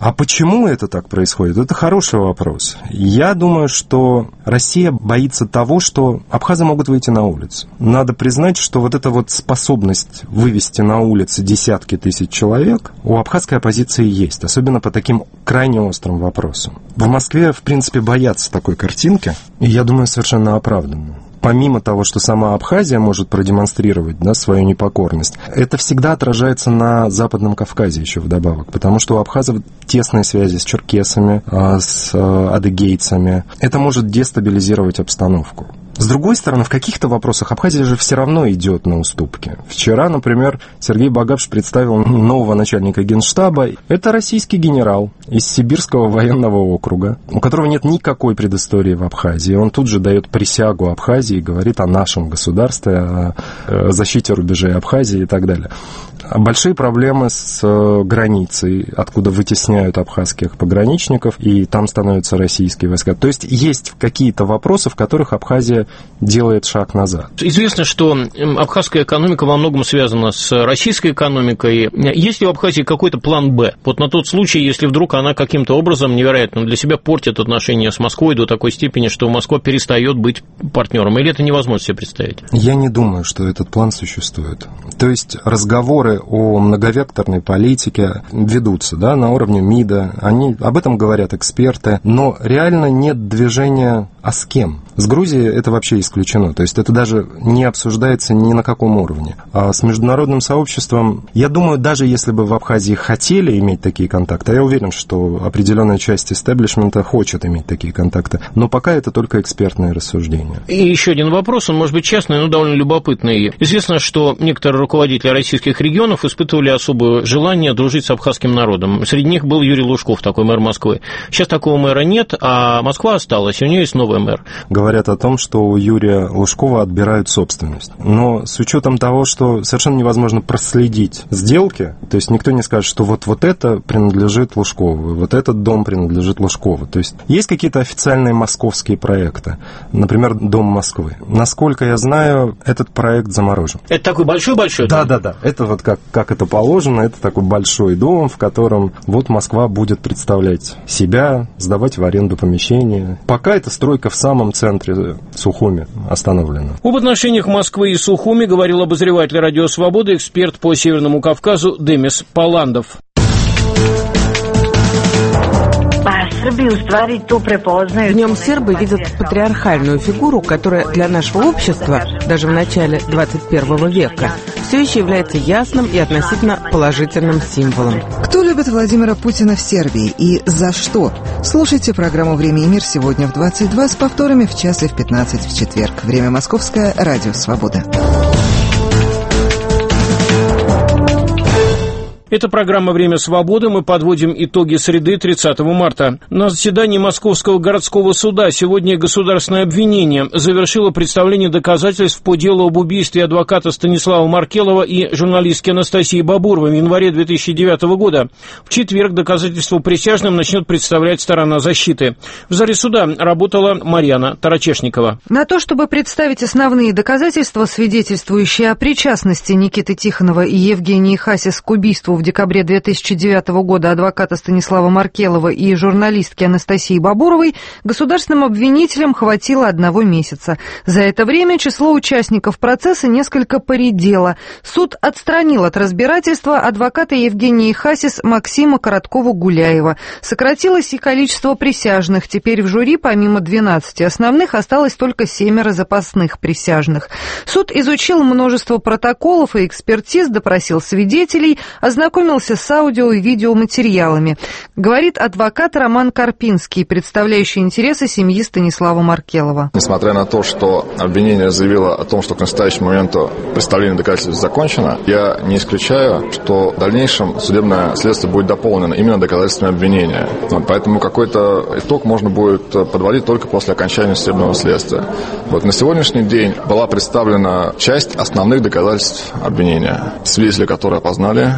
А почему это так происходит? Это хороший вопрос. Я думаю, что Россия боится того, что абхазы могут выйти на улицу. Надо признать, что вот эта вот способность вывести на улицы десятки тысяч человек у абхазской оппозиции есть, особенно по таким крайне острым вопросам. В Москве, в принципе, боятся такой картинки, и я думаю, совершенно оправданно. Помимо того, что сама Абхазия может продемонстрировать, да, свою непокорность, это всегда отражается на Западном Кавказе еще вдобавок, потому что у абхазов тесные связи с черкесами, с адыгейцами. Это может дестабилизировать обстановку. С другой стороны, в каких-то вопросах Абхазия же все равно идет на уступки. Вчера, например, Сергей Багапш представил нового начальника Генштаба. Это российский генерал из Сибирского военного округа, у которого нет никакой предыстории в Абхазии. Он тут же дает присягу Абхазии и говорит о нашем государстве, о защите рубежей Абхазии и так далее. Большие проблемы с границей, откуда вытесняют абхазских пограничников, и там становятся российские войска. То есть есть какие-то вопросы, в которых Абхазия делает шаг назад. Известно, что абхазская экономика во многом связана с российской экономикой. Есть ли у Абхазии какой-то план «Б»? Вот на тот случай, если вдруг она каким-то образом невероятно для себя портит отношения с Москвой до такой степени, что Москва перестает быть партнером. Или это невозможно себе представить? Я не думаю, что этот план существует. То есть разговоры о многовекторной политике ведутся, да, на уровне МИДа. Они, об этом говорят эксперты. Но реально нет движения «а с кем?». С Грузией это вообще исключено. То есть это даже не обсуждается ни на каком уровне. А с международным сообществом, я думаю, даже если бы в Абхазии хотели иметь такие контакты, а я уверен, что определенная часть истеблишмента хочет иметь такие контакты, но пока это только экспертные рассуждения. И еще один вопрос, он может быть частный, но довольно любопытный. Известно, что некоторые руководители российских регионов испытывали особое желание дружить с абхазским народом. Среди них был Юрий Лужков, такой мэр Москвы. Сейчас такого мэра нет, а Москва осталась, и у нее есть новый мэр. Говорят о том, что у Юрия Лужкова отбирают собственность. Но с учетом того, что совершенно невозможно проследить сделки, то есть никто не скажет, что вот, вот это принадлежит Лужкову, вот этот дом принадлежит Лужкову. То есть есть какие-то официальные московские проекты, например, Дом Москвы. Насколько я знаю, этот проект заморожен. Это такой большой-большой дом? Да-да-да. Это вот как, как это положено, это такой большой дом, в котором вот Москва будет представлять себя, сдавать в аренду помещения. Пока эта стройка в самом центре Сухуми остановлена. Об отношениях Москвы и Сухуми говорил обозреватель «Радио Свобода», эксперт по Северному Кавказу Демис Паландов. В нем сербы видят патриархальную фигуру, которая для нашего общества, даже в начале двадцать первого века, все еще является ясным и относительно положительным символом. Кто любит Владимира Путина в Сербии и за что? Слушайте программу «Время и мир» сегодня в двадцать два с повторами в час и в пятнадцать в четверг. Время московское, Радио Свобода. Это программа «Время свободы». Мы подводим итоги среды тридцатого марта. На заседании Московского городского суда сегодня государственное обвинение завершило представление доказательств по делу об убийстве адвоката Станислава Маркелова и журналистки Анастасии Бабуровой в январе две тысячи девятого года. В четверг доказательства присяжным начнет представлять сторона защиты. В зале суда работала Марьяна Тарачешникова. На то, чтобы представить основные доказательства, свидетельствующие о причастности Никиты Тихонова и Евгении Хасис к убийству в декабре две тысячи девятого года адвоката Станислава Маркелова и журналистки Анастасии Бабуровой, государственным обвинителям хватило одного месяца. За это время число участников процесса несколько поредело. Суд отстранил от разбирательства адвоката Евгении Хасис Максима Короткова-Гуляева. Сократилось и количество присяжных. Теперь в жюри помимо двенадцати основных осталось только семеро запасных присяжных. Суд изучил множество протоколов и экспертиз, допросил свидетелей, ознакомился с аудио и видеоматериалами. Говорит адвокат Роман Карпинский, представляющий интересы семьи Станислава Маркелова. Несмотря на то, что обвинение заявило о том, что к настоящему моменту представление доказательств закончено, я не исключаю, что в дальнейшем судебное следствие будет дополнено именно доказательствами обвинения. Вот, поэтому какой-то итог можно будет подводить только после окончания судебного следствия. Вот, на сегодняшний день была представлена часть основных доказательств обвинения. Свидетели, которые опознали Тихонова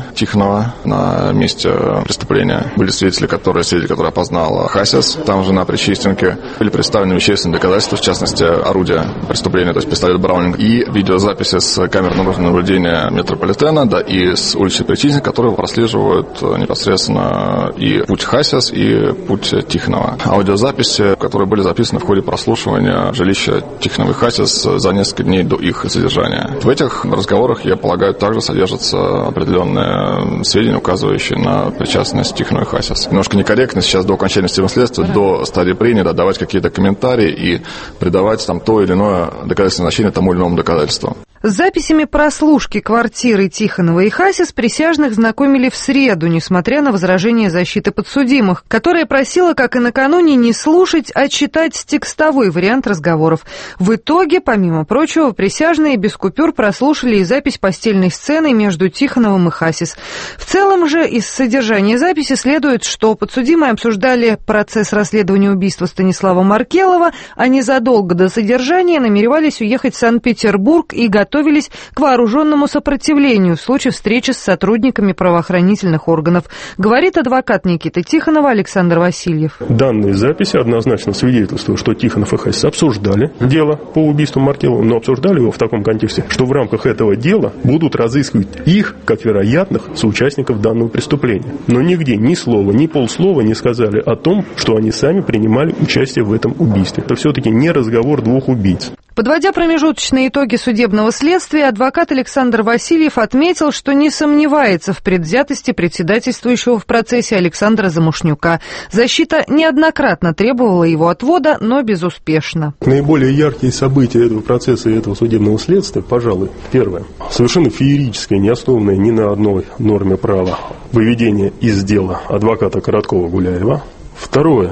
Тихонова на месте преступления. Были свидетели, которые, свидетель, который опознал Хасис, там же на Причистенке. Были представлены вещественные доказательства, в частности, орудия преступления, то есть пистолет Браунинг, и видеозаписи с камер наблюдения метрополитена, да, и с улицы Причистенки, которые прослеживают непосредственно и путь Хасис, и путь Тихонова. Аудиозаписи, которые были записаны в ходе прослушивания жилища Тихонова и Хасис за несколько дней до их задержания. В этих разговорах, я полагаю, также содержатся определенные сведения, указывающие на причастность Тихонова и Хасис. Немножко некорректно сейчас до окончания судебного следствия, до стадии прения, да, давать какие-то комментарии и придавать там то или иное доказательственное значение тому или иному доказательству. С записями прослушки квартиры Тихонова и Хасис присяжных знакомили в среду, несмотря на возражения защиты подсудимых, которая просила, как и накануне, не слушать, а читать текстовой вариант разговоров. В итоге, помимо прочего, присяжные без купюр прослушали и запись постельной сцены между Тихоновым и Хасис. В целом же из содержания записи следует, что подсудимые обсуждали процесс расследования убийства Станислава Маркелова, а незадолго до задержания намеревались уехать в Санкт-Петербург и готовились готовились к вооруженному сопротивлению в случае встречи с сотрудниками правоохранительных органов, говорит адвокат Никиты Тихонова Александр Васильев. Данные записи однозначно свидетельствуют, что Тихонов и Хасис обсуждали дело по убийству Маркелова, но обсуждали его в таком контексте, что в рамках этого дела будут разыскивать их как вероятных соучастников данного преступления. Но нигде ни слова, ни полслова не сказали о том, что они сами принимали участие в этом убийстве. Это все-таки не разговор двух убийц. Подводя промежуточные итоги судебного следствия, адвокат Александр Васильев отметил, что не сомневается в предвзятости председательствующего в процессе Александра Замушнюка. Защита неоднократно требовала его отвода, но безуспешно. Наиболее яркие события этого процесса и этого судебного следствия, пожалуй, первое. Совершенно феерическое, не основанное ни на одной норме права выведение из дела адвоката Короткова-Гуляева. Второе.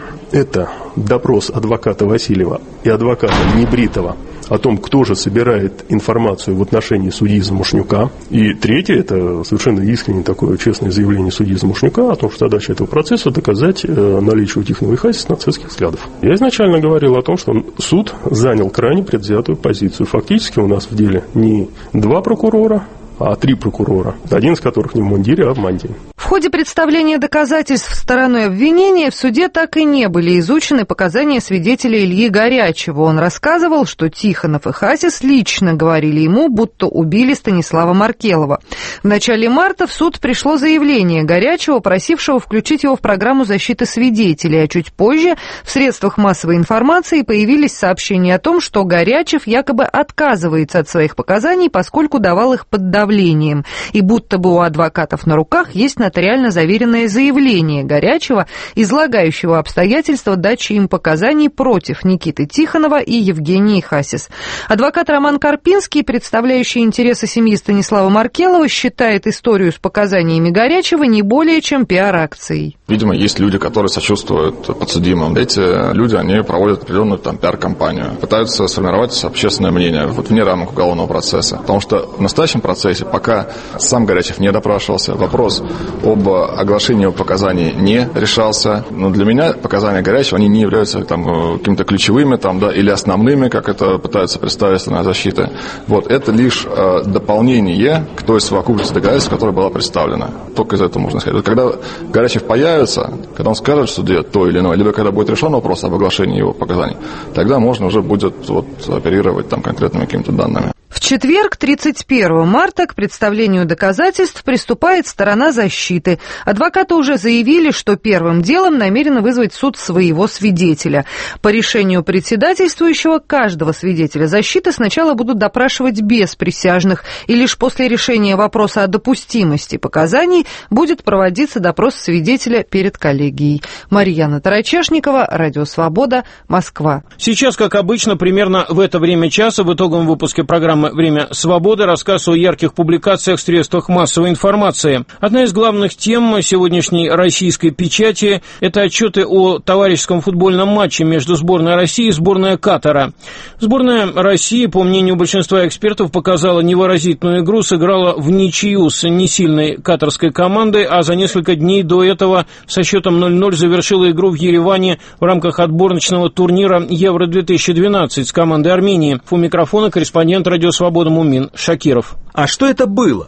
Это допрос адвоката Васильева и адвоката Небритова о том, кто же собирает информацию в отношении судьи Замушнюка. И третье, это совершенно искреннее такое честное заявление судьи Замушнюка о том, что задача этого процесса доказать наличие у Тихонова и Хасис нацистских взглядов. Я изначально говорил о том, что суд занял крайне предвзятую позицию. Фактически у нас в деле не два прокурора, а три прокурора, один из которых не в мундире, а в мантии. В ходе представления доказательств стороной обвинения в суде так и не были изучены показания свидетеля Ильи Горячева. Он рассказывал, что Тихонов и Хасис лично говорили ему, будто убили Станислава Маркелова. В начале марта в суд пришло заявление Горячева, просившего включить его в программу защиты свидетелей, а чуть позже в средствах массовой информации появились сообщения о том, что Горячев якобы отказывается от своих показаний, поскольку давал их под давлением, и будто бы у адвокатов на руках есть нотариально заверенное заявление Горячева, излагающего обстоятельства дачи им показаний против Никиты Тихонова и Евгении Хасис. Адвокат Роман Карпинский, представляющий интересы семьи Станислава Маркелова, считает историю с показаниями Горячева не более чем пиар-акцией. Видимо, есть люди, которые сочувствуют подсудимым. Эти люди, они проводят определенную там пиар-компанию, пытаются сформировать общественное мнение вот вне рамок уголовного процесса. Потому что в настоящем процессе, пока сам Горячев не допрашивался, вопрос об оглашении его показаний не решался. Но для меня показания Горячева, они не являются там какими-то ключевыми там, да, или основными, как это пытается представить сторона защиты. Вот, это лишь э, дополнение к той совокупности доказательств, которая была представлена. Только из этого можно сказать. Вот когда Горячев появится, когда он скажет в суде то или иное, либо когда будет решен вопрос об оглашении его показаний, тогда можно уже будет вот, оперировать там конкретными какими-то данными. В четверг, тридцать первого марта, к представлению доказательств приступает сторона защиты. Адвокаты уже заявили, что первым делом намерены вызвать в суд своего свидетеля. По решению председательствующего каждого свидетеля защиты сначала будут допрашивать без присяжных, и лишь после решения вопроса о допустимости показаний будет проводиться допрос свидетеля перед коллегией. Марьяна Тарачешникова, Радио Свобода, Москва. Сейчас, как обычно, примерно в это время часа в итоговом выпуске программы «Время свободы» рассказ о ярких публикациях в средствах массовой информации. Одна из главных тем сегодняшней российской печати – это отчеты о товарищеском футбольном матче между сборной России и сборной Катара. Сборная России, по мнению большинства экспертов, показала невыразительную игру, сыграла в ничью с несильной катарской командой, а за несколько дней до этого со счетом ноль ноль завершила игру в Ереване в рамках отборочного турнира Евро две тысячи двенадцать с командой Армении. У микрофона корреспондент «Радио Свобода» Мумин Шакиров. А что это было?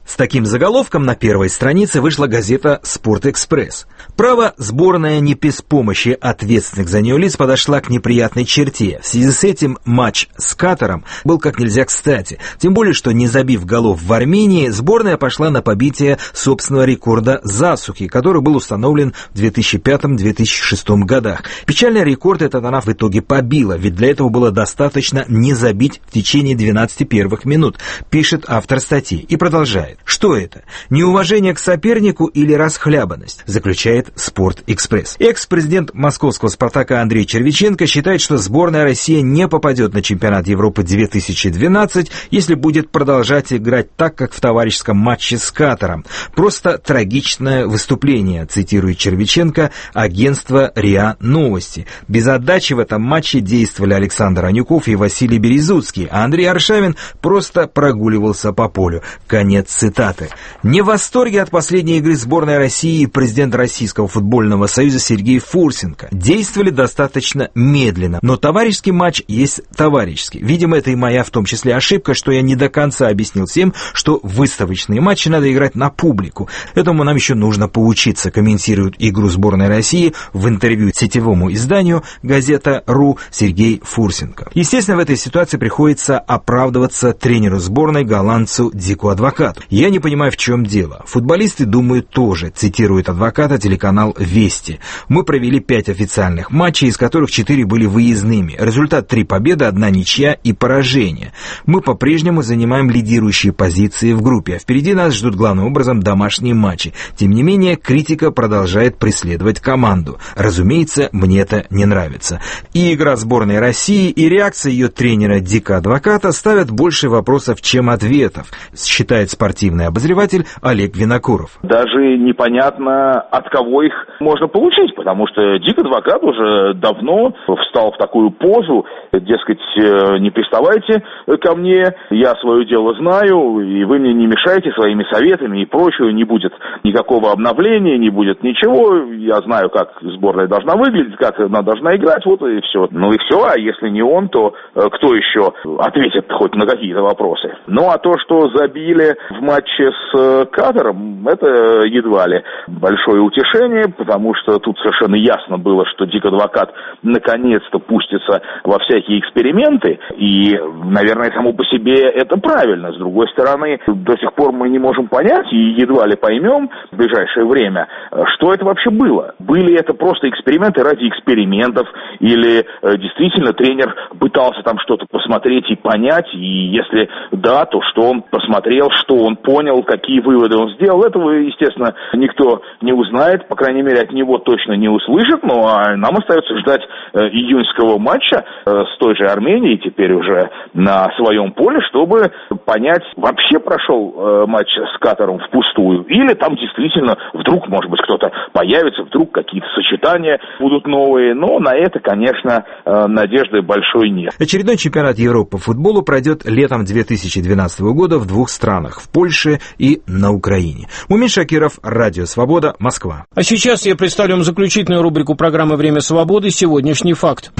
С таким заголовком на первой странице вышла газета «Спорт-экспресс». Право, сборная не без помощи ответственных за нее лиц подошла к неприятной черте. В связи с этим матч с Катаром был как нельзя кстати. Тем более, что не забив голов в Армении, сборная пошла на побитие собственного рекорда засухи, который был установлен в две тысячи пятом — две тысячи шестом годах. Печальный рекорд этот она в итоге побила, ведь для этого было достаточно не забить в течение двенадцати первых минут, пишет автор статьи и продолжает. Что это? Неуважение к сопернику или расхлябанность? Заключает «Спорт-экспресс». Экс-президент московского «Спартака» Андрей Червиченко считает, что сборная России не попадет на чемпионат Европы две тысячи двенадцать, если будет продолжать играть так, как в товарищеском матче с Катаром. Просто трагичное выступление, цитирует Червиченко агентство РИА Новости. Без отдачи в этом матче действовали Александр Анюков и Василий Березуцкий, а Андрей Аршавин просто прогуливался по полю. Конец цитаты. Не в восторге от последней игры сборной России президент Российского футбольного союза Сергей Фурсенко. Действовали достаточно медленно, но товарищеский матч есть товарищеский. Видимо, это и моя в том числе ошибка, что я не до конца объяснил всем, что выставочные матчи надо играть на публику. Этому нам еще нужно поучиться, комментирует игру сборной России в интервью сетевому изданию «Газета.ру» Сергей Фурсенко. Естественно, в этой ситуации приходится оправдываться тренеру сборной голландцу Дику Адвокату. Я не понимаю, в чем дело. Футболисты думают тоже, цитирует адвоката телеканал «Вести». Мы провели пять официальных матчей, из которых четыре были выездными. Результат — три победы, одна ничья и поражение. Мы по-прежнему занимаем лидирующие позиции в группе, а впереди нас ждут главным образом домашние матчи. Тем не менее, критика продолжает преследовать команду. Разумеется, мне это не нравится. И игра сборной России, и реакция ее тренера Дика Адвоката ставят больше вопросов, чем ответов, считает спортивный обозреватель Олег Винокуров. Даже непонятно, от кого их можно получить, потому что Дик Адвокат уже давно встал в такую позу, дескать, не приставайте ко мне, я свое дело знаю, и вы мне не мешайте своими советами и прочее, не будет никакого обновления, не будет ничего, я знаю, как сборная должна выглядеть, как она должна играть, вот и все. Ну и все, а если не он, то кто еще ответит хоть на какие-то вопросы? Ну а то, что забили в матче с Катаром, это едва ли большое утешение, потому что тут совершенно ясно было, что Дик Адвокат наконец-то пустится во всякие эксперименты, и, наверное, само по себе это правильно. С другой стороны, до сих пор мы не можем понять, и едва ли поймем в ближайшее время, что это вообще было. Были это просто эксперименты ради экспериментов, или э, действительно тренер пытался там что-то посмотреть и понять, и если да, то что он посмотрел, что он понял, какие выводы он сделал, этого, естественно, никто не узнает, по крайней мере, от него точно не услышит, ну а нам остается ждать э, июньского матча э, с той же Арменией, теперь уже на своем поле, чтобы понять, вообще прошел э, матч с Катаром впустую, или там действительно вдруг, может быть, кто-то появится, вдруг какие-то сочетания будут новые, но на это, конечно, э, надежды большой нет. Очередной чемпионат Европы по футболу пройдет летом две тысячи двенадцатого года в двух странах, в Польше и на Украине. Мумин Шакиров, Радио Свобода, Москва. А сейчас я представлю вам заключительную рубрику программы «Время свободы. Сегодняшний факт».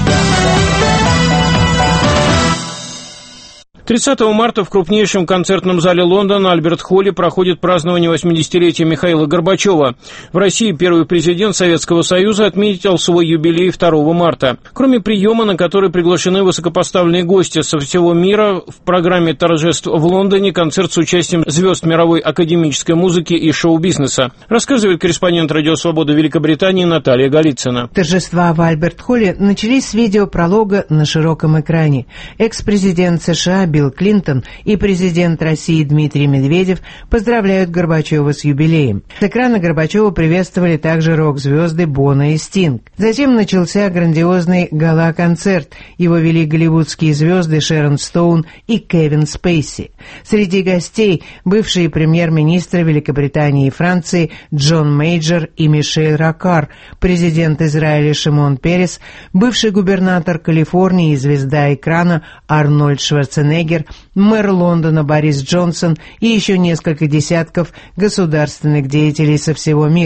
тридцатого марта в крупнейшем концертном зале Лондона Альберт-Холле проходит празднование восьмидесятилетия Михаила Горбачева. В России первый президент Советского Союза отметил свой юбилей второго марта. Кроме приема, на который приглашены высокопоставленные гости со всего мира, в программе торжеств в Лондоне концерт с участием звезд мировой академической музыки и шоу-бизнеса. Рассказывает корреспондент Радио Свобода Великобритании Наталья Голицына. Торжества в Альберт-Холле начались с видеопролога на широком экране. Экс-президент США Билл Билл Клинтон и президент России Дмитрий Медведев поздравляют Горбачева с юбилеем. С экрана Горбачева приветствовали также рок-звезды Боно и Стинг. Затем начался грандиозный гала-концерт. Его вели голливудские звезды Шерон Стоун и Кевин Спейси. Среди гостей бывшие премьер-министры Великобритании и Франции Джон Мейджор и Мишель Рокар, президент Израиля Шимон Перес, бывший губернатор Калифорнии и звезда экрана Арнольд Шварценеггер, мэр Лондона Борис Джонсон и еще несколько десятков государственных деятелей со всего мира.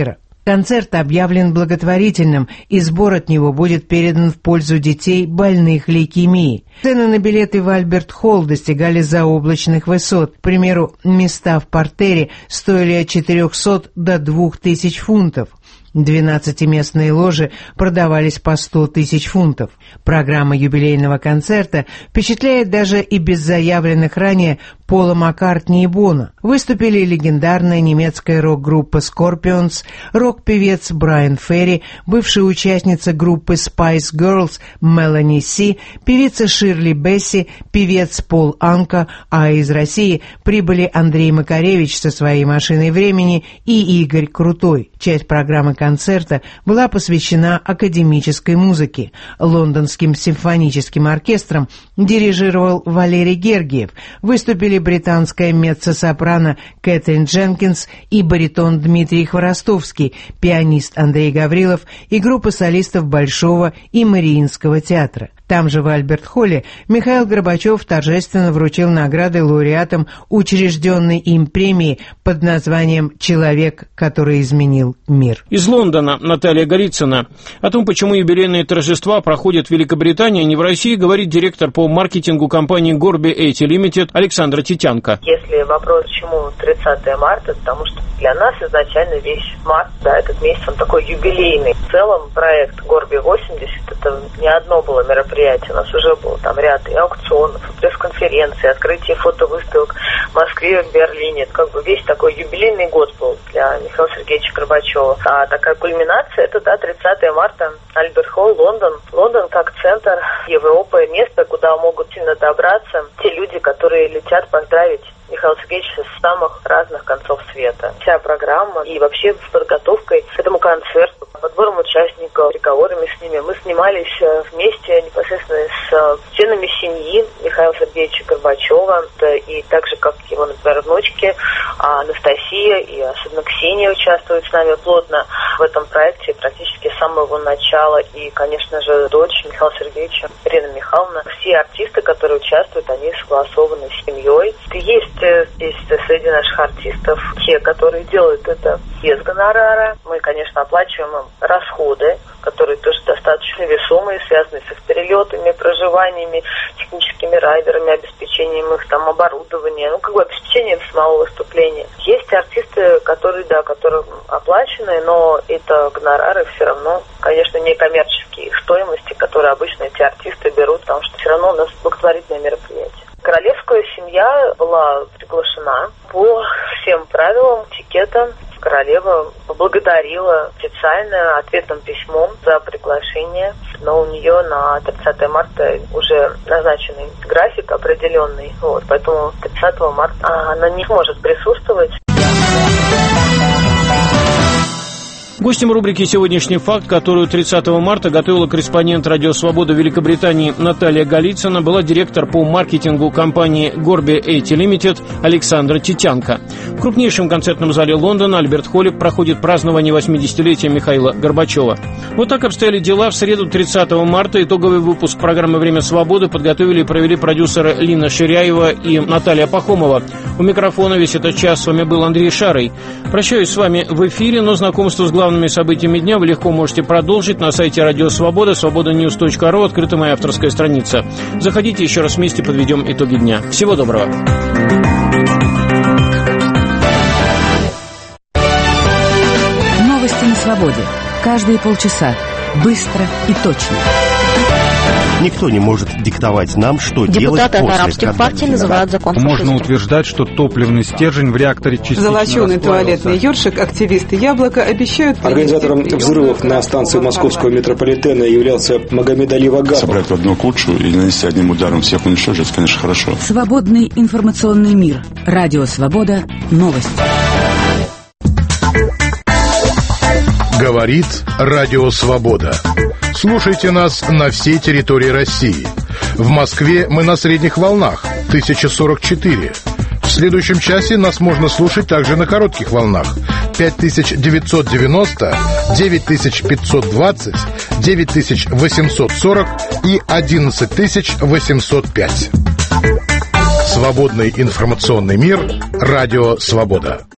Концерт объявлен благотворительным, и сбор от него будет передан в пользу детей, больных лейкемией. Цены на билеты в Альберт-Холл достигали заоблачных высот. К примеру, места в партере стоили от четырехсот до двух тысяч фунтов. двенадцатиместные ложи продавались по сто тысяч фунтов. Программа юбилейного концерта впечатляет даже и без заявленных ранее Пола Маккартни и Боно. Выступили легендарная немецкая рок-группа Scorpions, рок-певец Брайан Ферри, бывшая участница группы Spice Girls Мелани Си, певица Ширли Бесси, певец Пол Анка, а из России прибыли Андрей Макаревич со своей «Машиной времени» и Игорь Крутой. Часть программы концерта была посвящена академической музыке. Лондонским симфоническим оркестром дирижировал Валерий Гергиев. Выступили британская меццо-сопрано Кэтрин Дженкинс и баритон Дмитрий Хворостовский, пианист Андрей Гаврилов и группа солистов Большого и Мариинского театра. Там же в Альберт-Холле Михаил Горбачев торжественно вручил награды лауреатам учрежденной им премии под названием «Человек, который изменил мир». Из Лондона Наталья Голицына. О том, почему юбилейные торжества проходят в Великобритании, а не в России, говорит директор по маркетингу компании Горби Эйти Лимитед Александра Титянко. Если вопрос, почему тридцатое марта, потому что для нас изначально весь март, да, этот месяц, он такой юбилейный. В целом проект Горби восемьдесят, это не одно было мероприятие. У нас уже был там ряд и аукционов, и пресс-конференций, открытие фотовыставок в Москве, в Берлине. Это как бы весь такой юбилейный год был для Михаила Сергеевича Горбачева. А такая кульминация — это, да, тридцатое марта, Альберт-Холл, Лондон. Лондон как центр Европы, место, куда могут сильно добраться те люди, которые летят поздравить Михаила Сергеевича с самых разных концов света. Вся программа и вообще с подготовкой к этому концерту, подбором участников, переговорами с ними. Мы снимались вместе непосредственно с членами семьи Михаила Сергеевича Горбачева, и так же, как его, например, внучки Анастасия и особенно Ксения участвуют с нами плотно в этом проекте практически с самого начала. И, конечно же, дочь Михаила Сергеевича, Ирина Михайловна. Все артисты, которые участвуют, они согласованы с семьей. Есть здесь среди наших артистов те, которые делают это без гонорара. Мы, конечно, оплачиваем им расходы, которые тоже достаточно весомые, связанные с их перелетами, проживаниями, техническими райдерами, обеспечением их там оборудования, ну, как бы обеспечением самого выступления. Есть артисты, которые, да, которым оплачены, но это гонорары все равно, конечно, не коммерческие стоимости, которые обычно эти артисты берут, потому что все равно у нас благотворительное мероприятие. Королевская семья была приглашена по всем правилам этикета. Королева поблагодарила официально ответным письмом за приглашение, но у нее на тридцатое марта уже назначенный график определенный, вот, поэтому тридцатого марта она не сможет присутствовать. Гостем рубрики «Сегодняшний факт», которую тридцатого марта готовила корреспондент «Радио Свобода» Великобритании Наталья Голицына, была директор по маркетингу компании Горби Эйти Лимитед Александра Титянко. В крупнейшем концертном зале Лондона, Альберт-Холле, проходит празднование восьмидесятилетия Михаила Горбачева. Вот так обстояли дела в среду тридцатого марта. Итоговый выпуск программы «Время свободы» подготовили и провели продюсеры Лина Ширяева и Наталья Пахомова. У микрофона весь этот час с вами был Андрей Шарый. Прощаюсь с вами в эфире, но знакомство с главными событиями дня вы легко можете продолжить на сайте Радио Свобода, свобода ньюс точка ру, открыта моя авторская страница. Заходите, еще раз вместе подведем итоги дня. Всего доброго. Новости на свободе. Каждые полчаса. Быстро и точно. Никто не может диктовать нам, что Депутаты делать после. Депутаты от арабских партий называют закон Можно фашистским. утверждать, что топливный стержень в реакторе частично Золоченый туалетный ёршик активисты «Яблоко» обещают... Организатором взрывов на станции московского метрополитена являлся Магомед Али Вагапов. Собрать в одну кучу и нанести одним ударом всех уничтожить, конечно, хорошо. Свободный информационный мир. Радио Свобода. Новости. Говорит Радио Свобода. Слушайте нас на всей территории России. В Москве мы на средних волнах тысяча сорок четыре. В следующем часе нас можно слушать также на коротких волнах пять тысяч девятьсот девяносто, девять тысяч пятьсот двадцать, девять тысяч восемьсот сорок и одиннадцать тысяч восемьсот пять. Свободный информационный мир. Радио Свобода.